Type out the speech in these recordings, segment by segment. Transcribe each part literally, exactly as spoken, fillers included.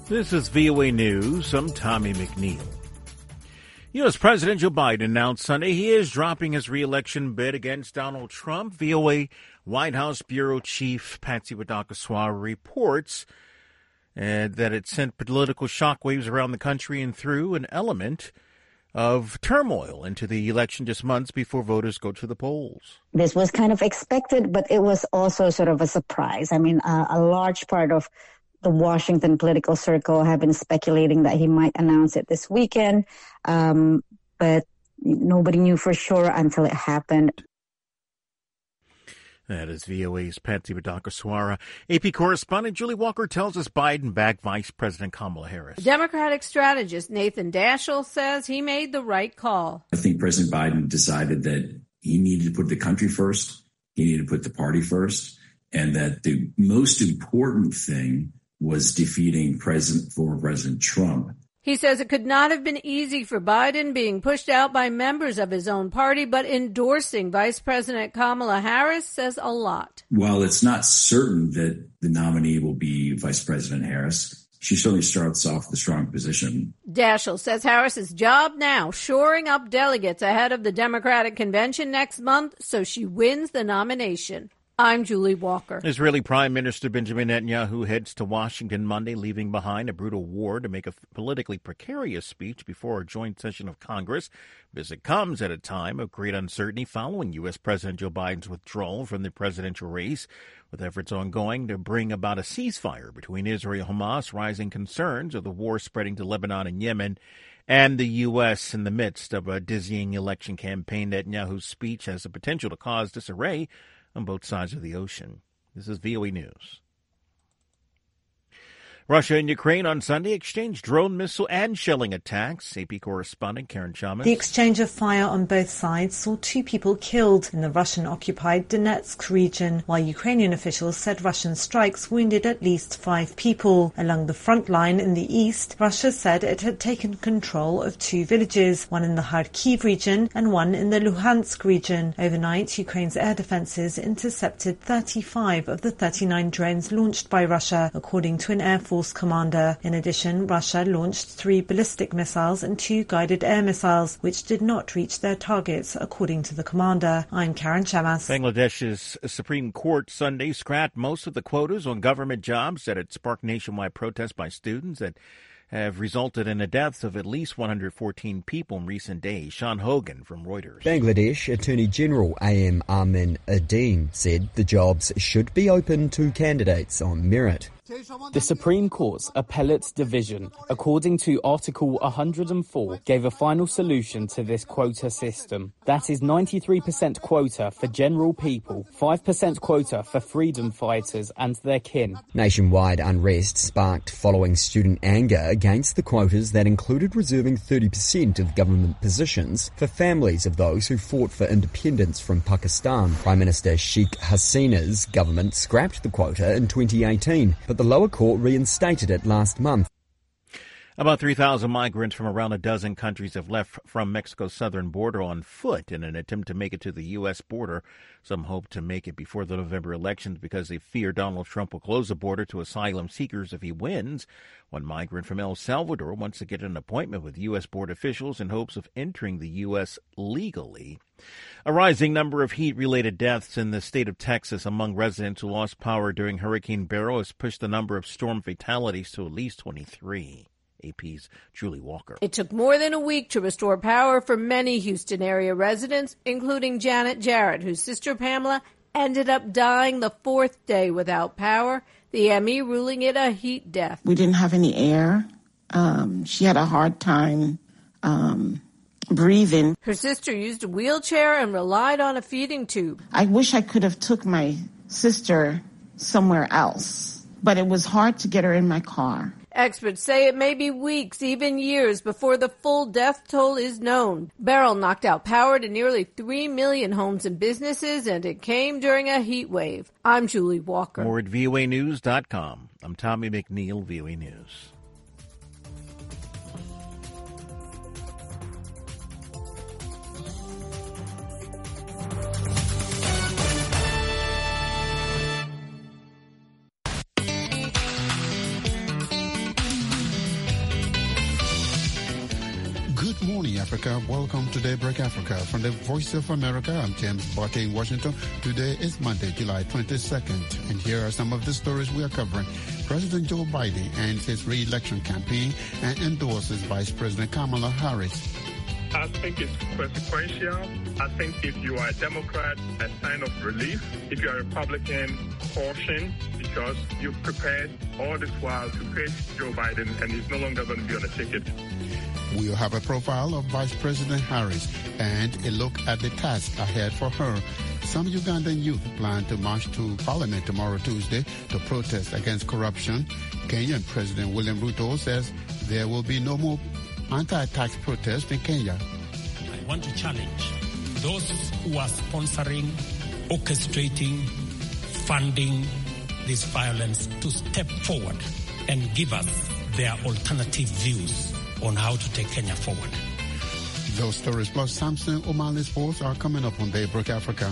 This is V O A News. I'm Tommy McNeil. U S. President Joe Biden announced Sunday he is dropping his re-election bid against Donald Trump. V O A White House Bureau Chief Patsy Widakuswara reports uh, that it sent political shockwaves around the country and threw an element of turmoil into the election just months before voters go to the polls. This was kind of expected, but it was also sort of a surprise. I mean, uh, a large part of the Washington political circle have been speculating that he might announce it this weekend, um, but nobody knew for sure until it happened. That is V O A's Patsy Widakuswara. A P correspondent Julie Walker tells us Biden backed Vice President Kamala Harris. Democratic strategist Nathan Daschle says he made the right call. I think President Biden decided that he needed to put the country first, he needed to put the party first, and that the most important thing was defeating President, former President Trump. He says it could not have been easy for Biden being pushed out by members of his own party, but endorsing Vice President Kamala Harris says a lot. While it's not certain that the nominee will be Vice President Harris, she certainly starts off with a strong position. Daschle says Harris's job now, shoring up delegates ahead of the Democratic convention next month so she wins the nomination. I'm Julie Walker. Israeli Prime Minister Benjamin Netanyahu heads to Washington Monday, leaving behind a brutal war to make a politically precarious speech before a joint session of Congress. Visit comes at a time of great uncertainty following U S. President Joe Biden's withdrawal from the presidential race, with efforts ongoing to bring about a ceasefire between Israel and Hamas, rising concerns of the war spreading to Lebanon and Yemen, and the U S in the midst of a dizzying election campaign. Netanyahu's speech has the potential to cause disarray on both sides of the ocean. This is V O A News. Russia and Ukraine on Sunday exchanged drone, missile, and shelling attacks. A P correspondent Karen Chalmers. The exchange of fire on both sides saw two people killed in the Russian-occupied Donetsk region, while Ukrainian officials said Russian strikes wounded at least five people. Along the front line in the east, Russia said it had taken control of two villages, one in the Kharkiv region and one in the Luhansk region. Overnight, Ukraine's air defenses intercepted thirty-five of the thirty-nine drones launched by Russia, according to an Air Force commander. In addition, Russia launched three ballistic missiles and two guided air missiles, which did not reach their targets, according to the commander. I'm Karen Chamas. Bangladesh's Supreme Court Sunday scrapped most of the quotas on government jobs that had sparked nationwide protests by students that have resulted in the deaths of at least one hundred fourteen people in recent days. Sean Hogan from Reuters. Bangladesh Attorney General A M Amin Uddin said the jobs should be open to candidates on merit. The Supreme Court's Appellate Division, according to Article one hundred four, gave a final solution to this quota system. That is ninety-three percent quota for general people, five percent quota for freedom fighters and their kin. Nationwide unrest sparked following student anger against the quotas that included reserving thirty percent of government positions for families of those who fought for independence from Pakistan. Prime Minister Sheikh Hasina's government scrapped the quota in twenty eighteen, but the lower court reinstated it last month. About three thousand migrants from around a dozen countries have left from Mexico's southern border on foot in an attempt to make it to the U S border. Some hope to make it before the November elections because they fear Donald Trump will close the border to asylum seekers if he wins. One migrant from El Salvador wants to get an appointment with U S border officials in hopes of entering the U S legally. A rising number of heat-related deaths in the state of Texas among residents who lost power during Hurricane Beryl has pushed the number of storm fatalities to at least twenty-three. A P's Julie Walker. It took more than a week to restore power for many Houston area residents, including Janet Jarrett, whose sister Pamela ended up dying the fourth day without power, the M E ruling it a heat death. We didn't have any air. Um, she had a hard time um, breathing. Her sister used a wheelchair and relied on a feeding tube. I wish I could have took my sister somewhere else, but it was hard to get her in my car. Experts say it may be weeks, even years, before the full death toll is known. Beryl knocked out power to nearly three million homes and businesses, and it came during a heat wave. I'm Julie Walker. More at V O A news dot com. I'm Tommy McNeil, V O A News. Africa. Welcome to Daybreak Africa. From the Voice of America, I'm James Botte in Washington. Today is Monday, July twenty-second, and here are some of the stories we are covering. President Joe Biden ends his re-election campaign and endorses Vice President Kamala Harris. I think it's consequential. I think if you are a Democrat, a sign of relief. If you are a Republican, caution, because you've prepared all this while to face Joe Biden, and he's no longer going to be on the ticket. We'll have a profile of Vice President Harris and a look at the task ahead for her. Some Ugandan youth plan to march to Parliament tomorrow, Tuesday, to protest against corruption. Kenyan President William Ruto says there will be no more anti-tax protest in Kenya. I want to challenge those who are sponsoring, orchestrating, funding this violence to step forward and give us their alternative views on how to take Kenya forward. Those stories plus Samson O'Malley Sports are coming up on Daybreak Africa.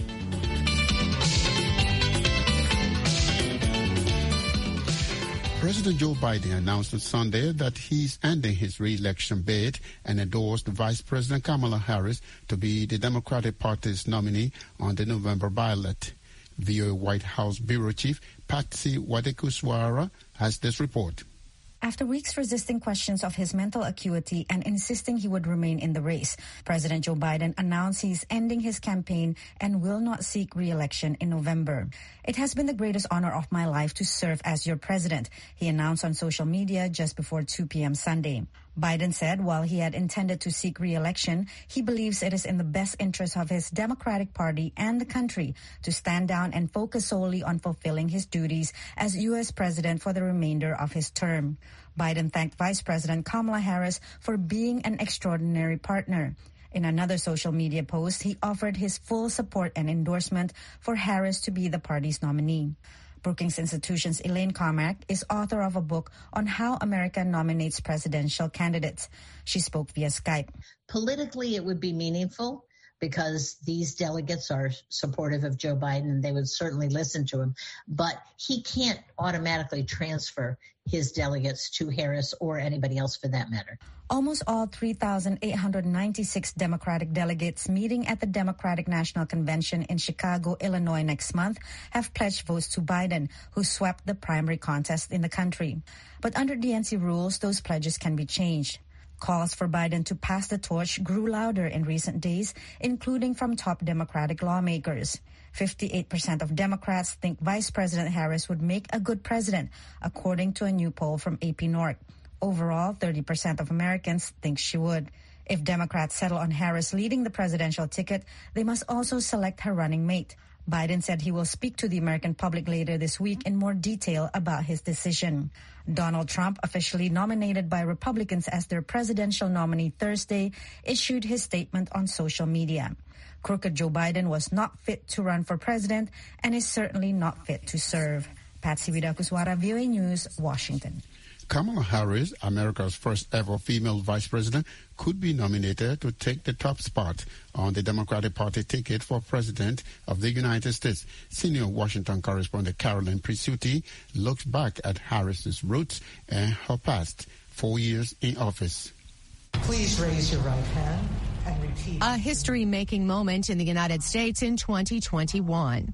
President Joe Biden announced on Sunday that he's ending his re-election bid and endorsed Vice President Kamala Harris to be the Democratic Party's nominee on the November ballot. V O A White House Bureau Chief Patsy Widakuswara has this report. After weeks resisting questions of his mental acuity and insisting he would remain in the race, President Joe Biden announced he's ending his campaign and will not seek re-election in November. "It has been the greatest honor of my life to serve as your president," he announced on social media just before two p.m. Sunday. Biden said while he had intended to seek re-election, he believes it is in the best interest of his Democratic Party and the country to stand down and focus solely on fulfilling his duties as U S president for the remainder of his term. Biden thanked Vice President Kamala Harris for being an extraordinary partner. In another social media post, he offered his full support and endorsement for Harris to be the party's nominee. Brookings Institution's Elaine Carmack is author of a book on how America nominates presidential candidates. She spoke via Skype. Politically, it would be meaningful because these delegates are supportive of Joe Biden and they would certainly listen to him. But he can't automatically transfer his delegates to Harris or anybody else for that matter. Almost all three thousand eight hundred ninety-six Democratic delegates meeting at the Democratic National Convention in Chicago, Illinois next month have pledged votes to Biden, who swept the primary contest in the country. But under D N C rules, those pledges can be changed. Calls for Biden to pass the torch grew louder in recent days, including from top Democratic lawmakers. fifty-eight percent of Democrats think Vice President Harris would make a good president, according to a new poll from A P North. Overall, thirty percent of Americans think she would. If Democrats settle on Harris leading the presidential ticket, they must also select her running mate. Biden said he will speak to the American public later this week in more detail about his decision. Donald Trump, officially nominated by Republicans as their presidential nominee Thursday, issued his statement on social media. Crooked Joe Biden was not fit to run for president and is certainly not fit to serve. Patsy Widakuswara, V O A News, Washington. Kamala Harris, America's first ever female vice president, could be nominated to take the top spot on the Democratic Party ticket for president of the United States. Senior Washington correspondent Carolyn Presutti looks back at Harris's roots and her past four years in office. Please raise your right hand and repeat. A history-making moment in the United States in twenty twenty-one.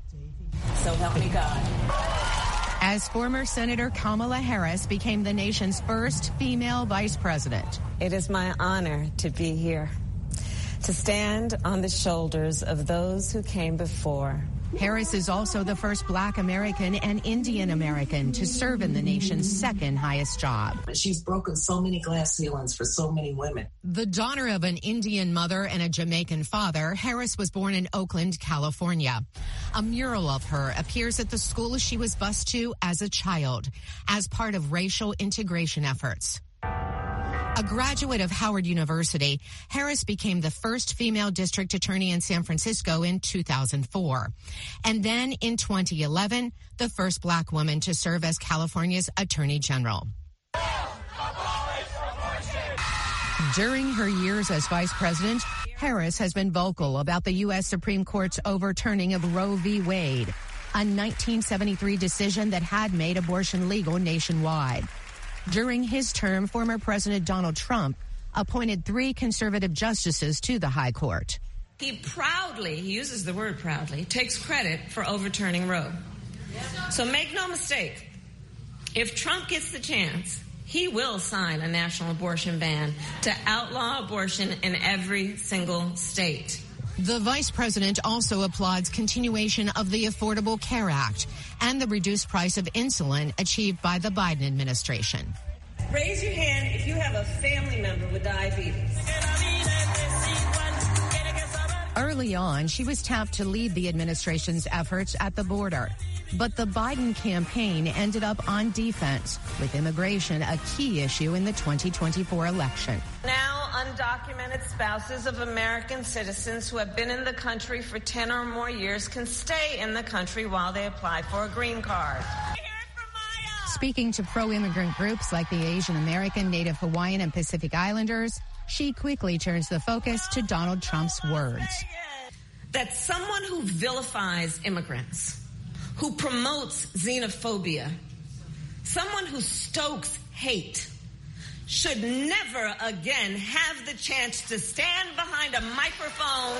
So help me God. As former Senator Kamala Harris became the nation's first female vice president. It is my honor to be here, to stand on the shoulders of those who came before. Harris is also the first Black American and Indian American to serve in the nation's second highest job. She's broken so many glass ceilings for so many women. The daughter of an Indian mother and a Jamaican father, Harris was born in Oakland, California. A mural of her appears at the school she was bused to as a child as part of racial integration efforts. A graduate of Howard University, Harris became the first female district attorney in San Francisco in two thousand four. And then in twenty eleven, the first Black woman to serve as California's Attorney General. During her years as vice president, Harris has been vocal about the U S Supreme Court's overturning of Roe v. Wade, a nineteen seventy-three decision that had made abortion legal nationwide. During his term, former President Donald Trump appointed three conservative justices to the High Court. He proudly, he uses the word proudly, takes credit for overturning Roe. So make no mistake, if Trump gets the chance, he will sign a national abortion ban to outlaw abortion in every single state. The vice president also applauds continuation of the Affordable Care Act and the reduced price of insulin achieved by the Biden administration. Raise your hand if you have a family member with diabetes. Early on, she was tapped to lead the administration's efforts at the border. But the Biden campaign ended up on defense, with immigration a key issue in the twenty twenty-four election. Now, undocumented spouses of American citizens who have been in the country for ten or more years can stay in the country while they apply for a green card. Speaking to pro-immigrant groups like the Asian American, Native Hawaiian, and Pacific Islanders, she quickly turns the focus to Donald Trump's words. That someone who vilifies immigrants, who promotes xenophobia, someone who stokes hate, should never again have the chance to stand behind a microphone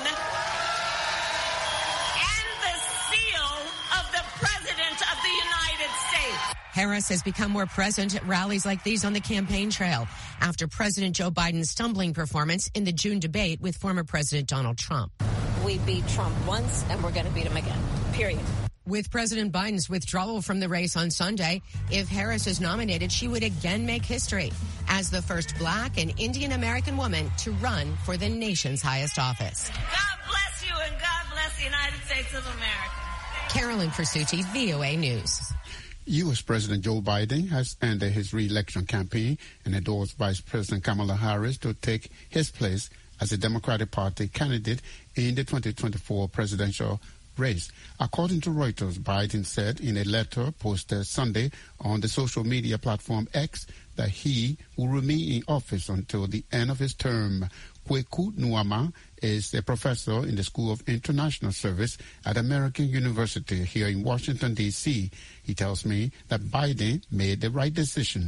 and the seal of the President of the United States. Harris has become more present at rallies like these on the campaign trail after President Joe Biden's stumbling performance in the June debate with former President Donald Trump. We beat Trump once, and we're going to beat him again, period. With President Biden's withdrawal from the race on Sunday, if Harris is nominated, she would again make history as the first black and Indian American woman to run for the nation's highest office. God bless you, and God bless the United States of America. Carolyn Persutti, V O A News. U S. President Joe Biden has ended his re-election campaign and endorsed Vice President Kamala Harris to take his place as a Democratic Party candidate in the twenty twenty-four presidential race. According to Reuters, Biden said in a letter posted Sunday on the social media platform X that he will remain in office until the end of his term. Kweku Nuama is a professor in the School of International Service at American University here in Washington, D C He tells me that Biden made the right decision.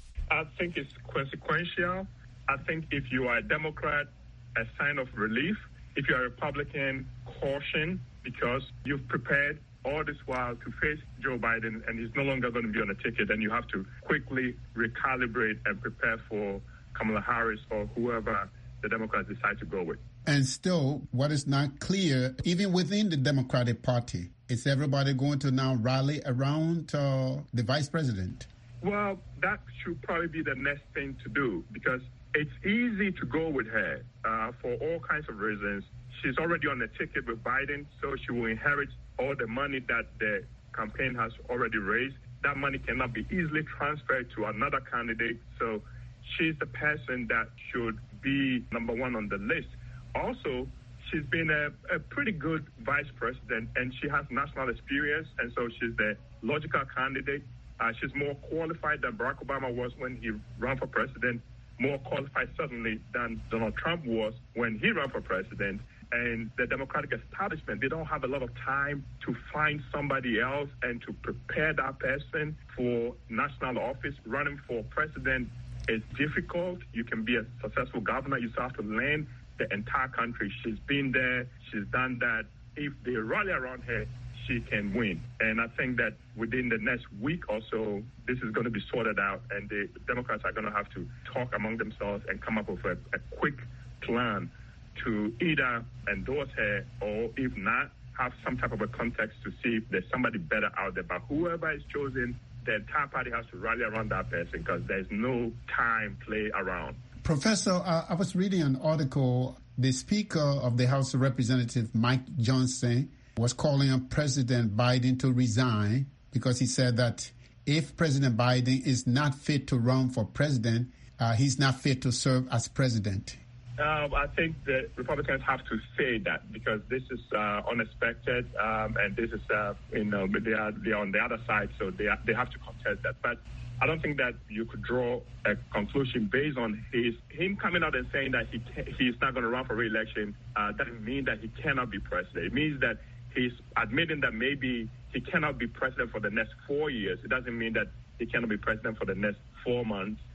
I think it's consequential. I think if you are a Democrat, a sign of relief. If you're a Republican, caution, because you've prepared all this while to face Joe Biden and he's no longer going to be on a ticket, and you have to quickly recalibrate and prepare for Kamala Harris or whoever the Democrats decide to go with. And still, what is not clear, even within the Democratic Party, is everybody going to now rally around uh, the vice president? Well, that should probably be the next thing to do, because it's easy to go with her uh, for all kinds of reasons. She's already on the ticket with Biden, so she will inherit all the money that the campaign has already raised. That money cannot be easily transferred to another candidate, so she's the person that should be number one on the list. Also, she's been a, a pretty good vice president, and she has national experience, and so she's the logical candidate. Uh, she's more qualified than Barack Obama was when he ran for president, more qualified certainly than Donald Trump was when he ran for president. And the Democratic establishment, they don't have a lot of time to find somebody else and to prepare that person for national office. Running for president is difficult. You can be a successful governor. You still have to learn the entire country. She's been there. She's done that. If they rally around her, she can win. And I think that within the next week or so, this is going to be sorted out, and the Democrats are going to have to talk among themselves and come up with a, a quick plan to either endorse her or, if not, have some type of a context to see if there's somebody better out there. But whoever is chosen, the entire party has to rally around that person, because there's no time play around. Professor, uh, I was reading an article. The Speaker of the House of Representatives, Mike Johnson, was calling on President Biden to resign because he said that if President Biden is not fit to run for president, uh, he's not fit to serve as president. Uh, I think the Republicans have to say that, because this is uh, unexpected, um, and this is, uh, you know, they are, they are on the other side, so they are, they have to contest that. But I don't think that you could draw a conclusion based on his him coming out and saying that he he's not going to run for re-election. Uh, doesn't mean that he cannot be president. It means that he's admitting that maybe he cannot be president for the next four years. It doesn't mean that he cannot be president for the next four months.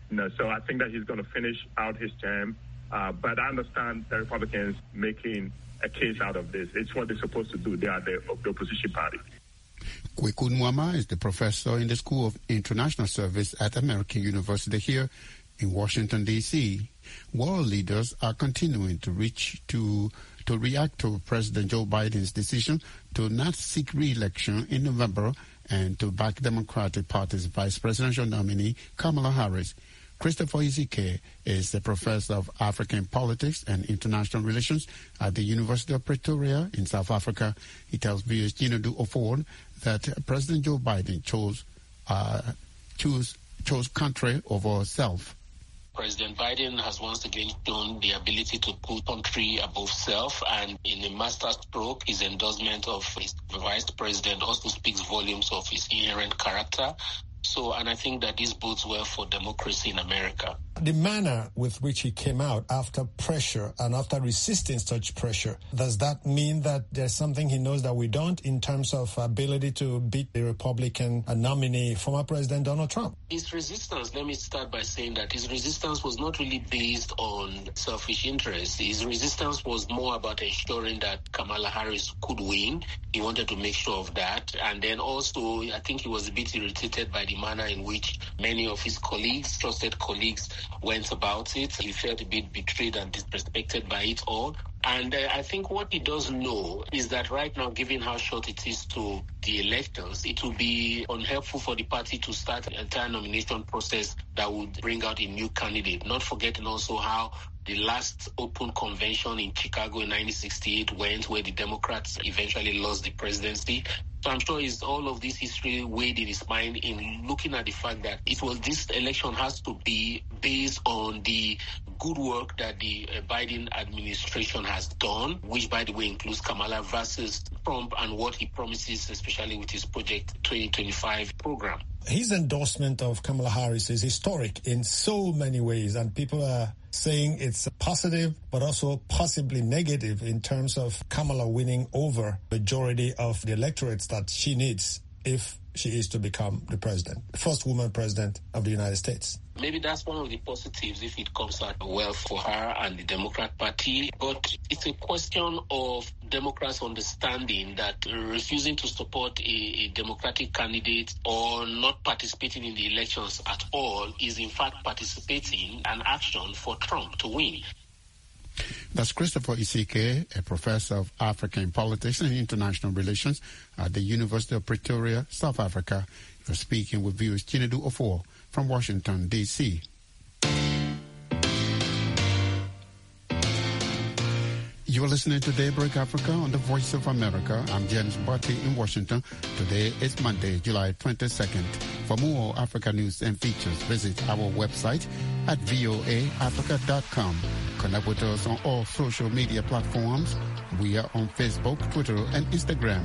You know, so I think that he's going to finish out his term. Uh, but I understand the Republicans making a case out of this. It's what they're supposed to do. They are the, the opposition party. Kweku Nwauma is the professor in the School of International Service at American University here in Washington, D C World leaders are continuing to reach to to react to President Joe Biden's decision to not seek re-election in November and to back Democratic Party's vice presidential nominee Kamala Harris. Christopher Ezike is the professor of African politics and international relations at the University of Pretoria in South Africa. He tells V O A's Chinedu Ofoor that President Joe Biden chose uh, choose chose country over self. President Biden has once again shown the ability to put country above self, and in a masterstroke, his endorsement of his vice president also speaks volumes of his inherent character. So, and I think that this bodes well for democracy in America. The manner with which he came out after pressure and after resisting such pressure, does that mean that there's something he knows that we don't in terms of ability to beat the Republican nominee, former President Donald Trump? His resistance, let me start by saying that his resistance was not really based on selfish interests. His resistance was more about ensuring that Kamala Harris could win. He wanted to make sure of that. And then also, I think he was a bit irritated by the manner in which many of his colleagues, trusted colleagues, went about it. He felt a bit betrayed and disrespected by it all. And uh, I think what he does know is that right now, given how short it is to the elections, it will be unhelpful for the party to start an entire nomination process that would bring out a new candidate. Not forgetting also how the last open convention in Chicago in nineteen sixty-eight went, where the Democrats eventually lost the presidency. So I'm sure it's all of this history weighed in his mind in looking at the fact that it was this election has to be based on the good work that the uh, Biden administration has done, which, by the way, includes Kamala versus Trump and what he promises, especially with his Project twenty twenty-five program. His endorsement of Kamala Harris is historic in so many ways, and people are saying it's positive, but also possibly negative in terms of Kamala winning over the majority of the electorates that she needs if she is to become the president, the first woman president of the United States. Maybe that's one of the positives if it comes out well for her and the Democrat Party. But it's a question of Democrats understanding that refusing to support a, a Democratic candidate or not participating in the elections at all is in fact participating an action for Trump to win. That's Christopher Ezike, a professor of African politics and international relations at the University of Pretoria, South Africa. You're speaking with V O A's Chinedu Ofoor from Washington, D C You're listening to Daybreak Africa on the Voice of America. I'm James Barty in Washington. Today is Monday, July twenty-second. For more Africa news and features, visit our website at voa africa dot com. Connect with us on all social media platforms. We are on Facebook, Twitter, and Instagram.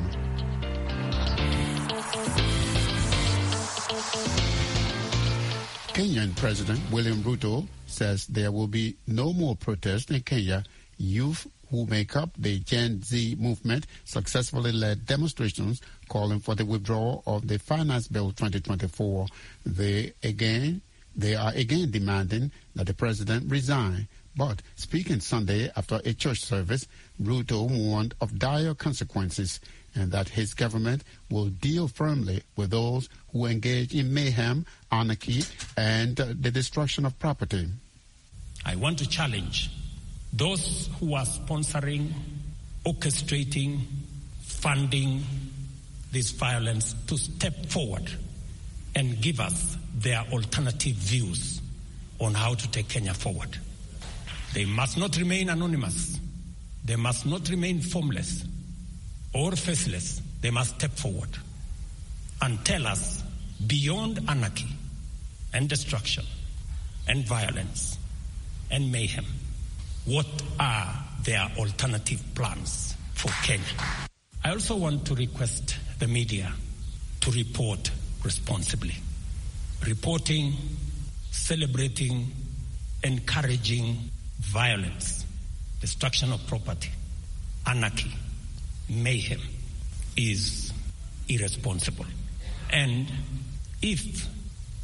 Kenyan President William Ruto says there will be no more protests in Kenya. Youth who make up the Gen Z movement successfully led demonstrations calling for the withdrawal of the Finance Bill twenty twenty-four. They again, they are again demanding that the president resign. But speaking Sunday after a church service, Ruto warned of dire consequences and that his government will deal firmly with those who engage in mayhem, anarchy, and uh, the destruction of property. I want to challenge those who are sponsoring, orchestrating, funding this violence to step forward and give us their alternative views on how to take Kenya forward. They must not remain anonymous. They must not remain formless or faceless. They must step forward and tell us, beyond anarchy and destruction and violence and mayhem, what are their alternative plans for Kenya? I also want to request the media to report responsibly. Reporting, celebrating, encouraging violence, destruction of property, anarchy, mayhem is irresponsible. And if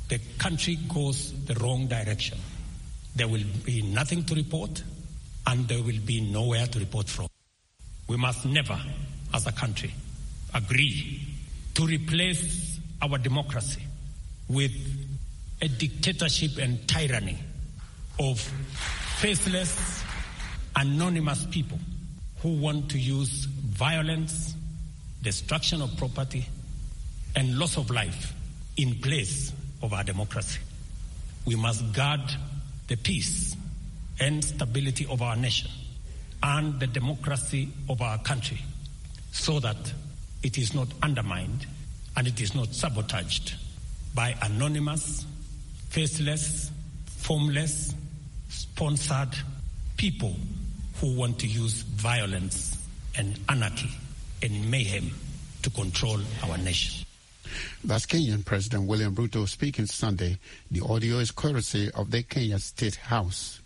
the country goes the wrong direction, there will be nothing to report and there will be nowhere to report from. We must never, as a country, agree to replace our democracy with a dictatorship and tyranny of faceless, anonymous people who want to use violence, destruction of property, and loss of life in place of our democracy. We must guard the peace and stability of our nation and the democracy of our country so that it is not undermined and it is not sabotaged by anonymous, faceless, formless, sponsored people who want to use violence and anarchy and mayhem to control our nation. That's Kenyan President William Ruto speaking Sunday. The audio is courtesy of the Kenya State House.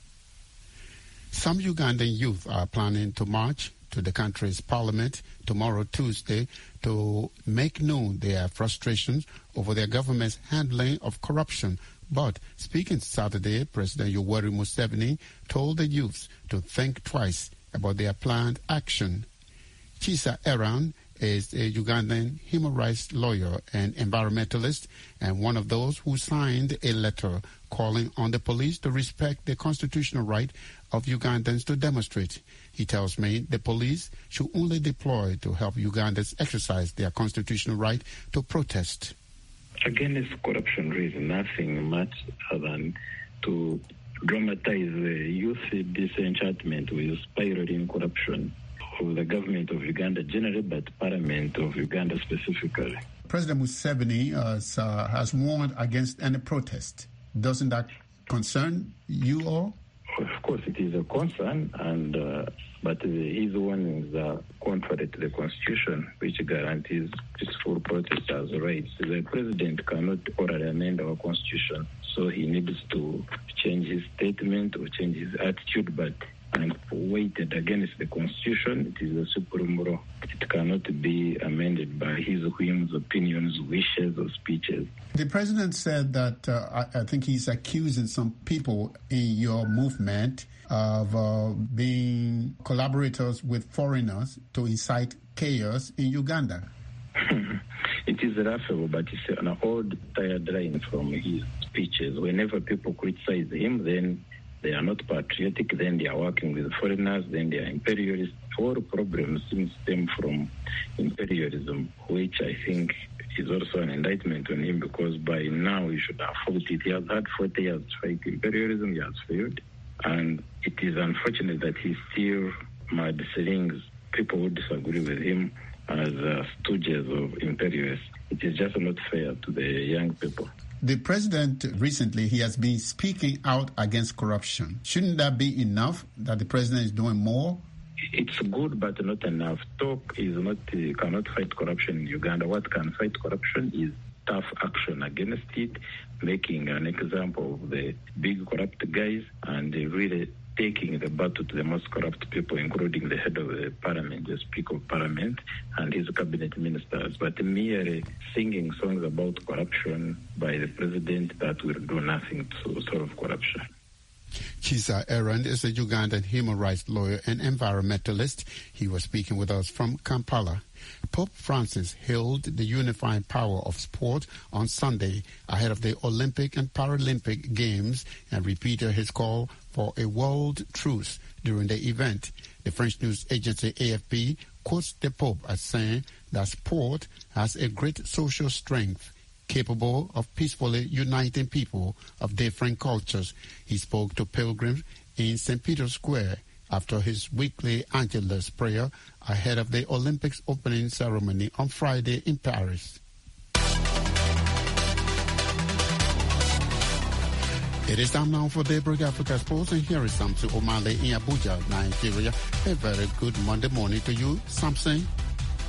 Some Ugandan youth are planning to march to the country's parliament tomorrow, Tuesday, to make known their frustrations over their government's handling of corruption. But speaking Saturday, President Yoweri Museveni told the youths to think twice about their planned action. Chisa Eran is a Ugandan human rights lawyer and environmentalist, and one of those who signed a letter calling on the police to respect the constitutional right of Ugandans to demonstrate. He tells me the police should only deploy to help Ugandans exercise their constitutional right to protest. Against corruption is nothing much other than to dramatize the youth disenchantment with spiraling corruption of the government of Uganda generally, but Parliament of Uganda specifically. President Museveni uh, uh, has warned against any protest. Doesn't that concern you all? Of course, it is a concern, and uh, but uh, his warnings are contrary to the Constitution, which guarantees peaceful protest as rights. The President cannot orally amend our Constitution, so he needs to change his statement or change his attitude, but and weighted against the Constitution, it is a supreme law. It cannot be amended by his whims, opinions, wishes, or speeches. The president said that, uh, I, I think he's accusing some people in your movement of uh, being collaborators with foreigners to incite chaos in Uganda. It is laughable, but it's an old tired line from his speeches. Whenever people criticize him, then they are not patriotic, then they are working with foreigners, then they are imperialists. All problems seem to stem from imperialism, which I think is also an indictment on him, because by now he should have fought it. He has had forty years to fight imperialism, he has failed. And it is unfortunate that he still mad slings people who disagree with him as uh, stooges of imperialists. It is just not fair to the young people. The president recently, he has been speaking out against corruption. Shouldn't that be enough that the president is doing more? It's good, but not enough. Talk is not uh, cannot fight corruption in Uganda. What can fight corruption is tough action against it, making an example of the big corrupt guys and uh, really taking the battle to the most corrupt people, including the head of the parliament, the speaker of parliament, and his cabinet ministers. But merely singing songs about corruption by the president, that will do nothing to solve corruption. Chisa Eran is a Ugandan human rights lawyer and environmentalist. He was speaking with us from Kampala. Pope Francis hailed the unifying power of sport on Sunday ahead of the Olympic and Paralympic Games and repeated his call for a world truce during the event. The French news agency A F P quotes the Pope as saying that sport has a great social strength, capable of peacefully uniting people of different cultures. He spoke to pilgrims in Saint Peter's Square after his weekly Angelus prayer ahead of the Olympics opening ceremony on Friday in Paris. It is time now for Daybreak Africa Sports, and here is Samson Omale in Abuja, Nigeria. A very good Monday morning to you, Samson.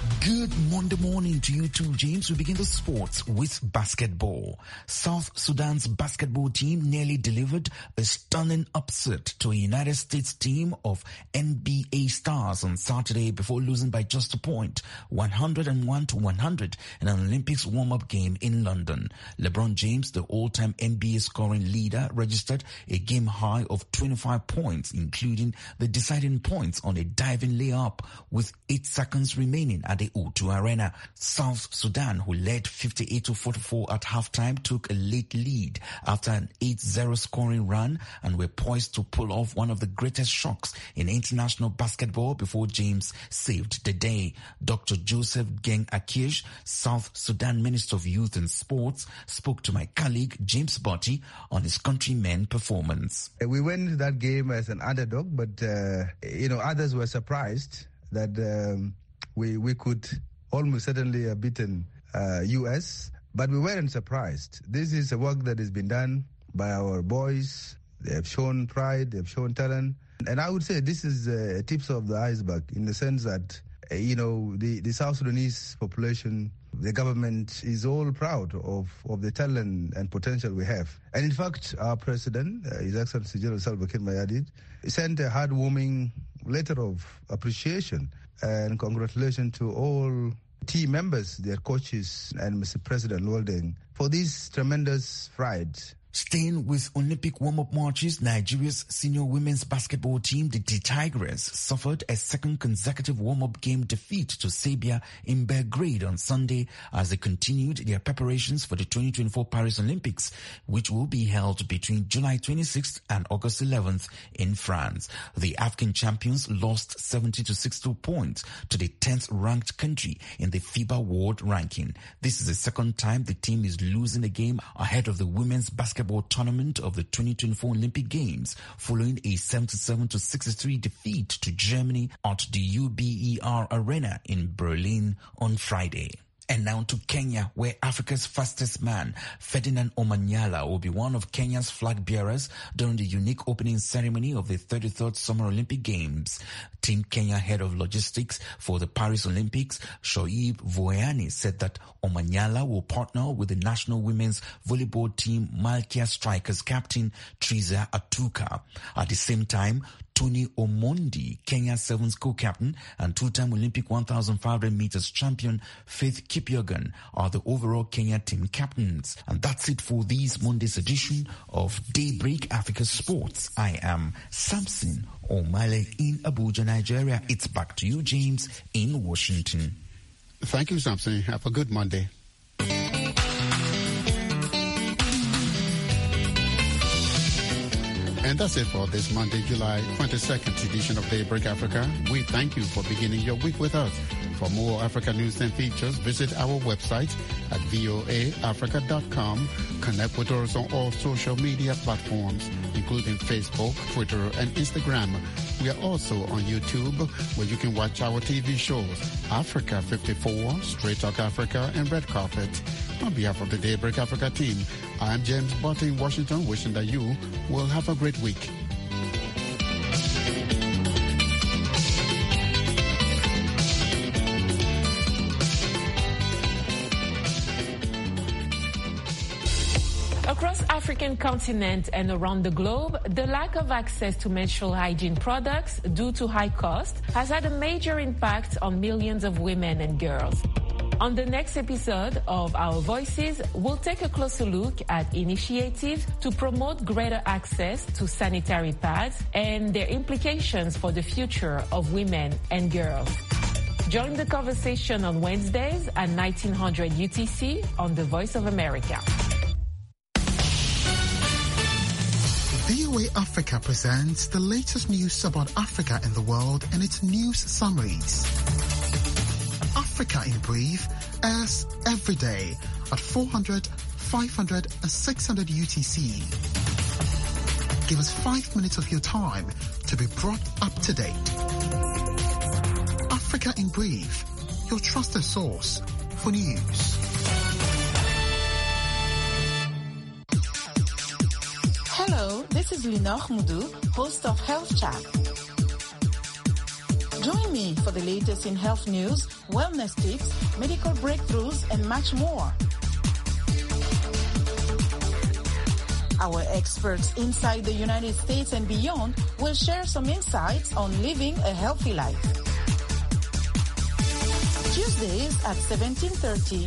Good Monday morning to you too, James. We begin the sports with basketball. South Sudan's basketball team nearly delivered a stunning upset to a United States team of N B A stars on Saturday before losing by just a point, one hundred one to one hundred in an Olympics warm-up game in London. LeBron James, the all-time N B A scoring leader, registered a game high of twenty-five points, including the deciding points on a diving layup with eight seconds remaining at the O two Arena. South Sudan, who led fifty-eight to forty-four at halftime, took a late lead after an eight zero scoring run and were poised to pull off one of the greatest shocks in international basketball before James saved the day. Doctor Joseph Geng Akish, South Sudan Minister of Youth and Sports, spoke to my colleague James Botti on his countrymen performance. We went into that game as an underdog, but uh, you know, others were surprised that um, we we could almost certainly have beaten uh, U S, but we weren't surprised. This is a work that has been done by our boys. They have shown pride, they have shown talent. And I would say this is uh, tips of the iceberg in the sense that, uh, you know, the, the South Sudanese population, the government is all proud of, of the talent and potential we have. And in fact, our president, uh, His Excellency General Salva Kiir Mayardit, sent a heartwarming letter of appreciation and congratulations to all team members, their coaches, and Mister President Lwaldeng for this tremendous pride. Staying with Olympic warm-up marches, Nigeria's senior women's basketball team, the Tigers, suffered a second consecutive warm-up game defeat to Serbia in Belgrade on Sunday as they continued their preparations for the twenty twenty-four Paris Olympics, which will be held between July twenty-sixth and August eleventh in France. The African champions lost seventy to sixty-two points to the tenth ranked country in the FIBA World Ranking. This is the second time the team is losing a game ahead of the women's basketball tournament of the twenty twenty-four Olympic Games, following a seventy-seven to sixty-three defeat to Germany at the U B E R Arena in Berlin on Friday. And now to Kenya, where Africa's fastest man, Ferdinand Omanyala, will be one of Kenya's flag bearers during the unique opening ceremony of the thirty-third Summer Olympic Games. Team Kenya head of logistics for the Paris Olympics, Shoaib Voyani, said that Omanyala will partner with the national women's volleyball team Malkia Strikers captain Triza Atuka. At the same time, Tony Omondi, Kenya's Sevens co-captain, and two-time Olympic one thousand five hundred meters champion Faith Kipyegon are the overall Kenya team captains. And that's it for this Monday's edition of Daybreak Africa Sports. I am Samson O'Malley in Abuja, Nigeria. It's back to you, James, in Washington. Thank you, Samson. Have a good Monday. And that's it for this Monday, July twenty-second edition of Daybreak Africa. We thank you for beginning your week with us. For more Africa news and features, visit our website at voa africa dot com. Connect with us on all social media platforms, including Facebook, Twitter, and Instagram. We are also on YouTube, where you can watch our T V shows, Africa fifty-four, Straight Talk Africa, and Red Carpet. On behalf of the Daybreak Africa team, I am James Botti in Washington, wishing that you will have a great week. Across African continent and around the globe, the lack of access to menstrual hygiene products due to high cost has had a major impact on millions of women and girls. On the next episode of Our Voices, we'll take a closer look at initiatives to promote greater access to sanitary pads and their implications for the future of women and girls. Join the conversation on Wednesdays at nineteen hundred U T C on The Voice of America. V O A Africa presents the latest news about Africa and the world and its news summaries. Africa in Brief airs every day at four hundred, five hundred, and six hundred U T C. Give us five minutes of your time to be brought up to date. Africa in Brief, your trusted source for news. Hello, this is Lina Khmudu, host of Health Chat. Join me for the latest in health news, wellness tips, medical breakthroughs, and much more. Our experts inside the United States and beyond will share some insights on living a healthy life. Tuesdays at seventeen thirty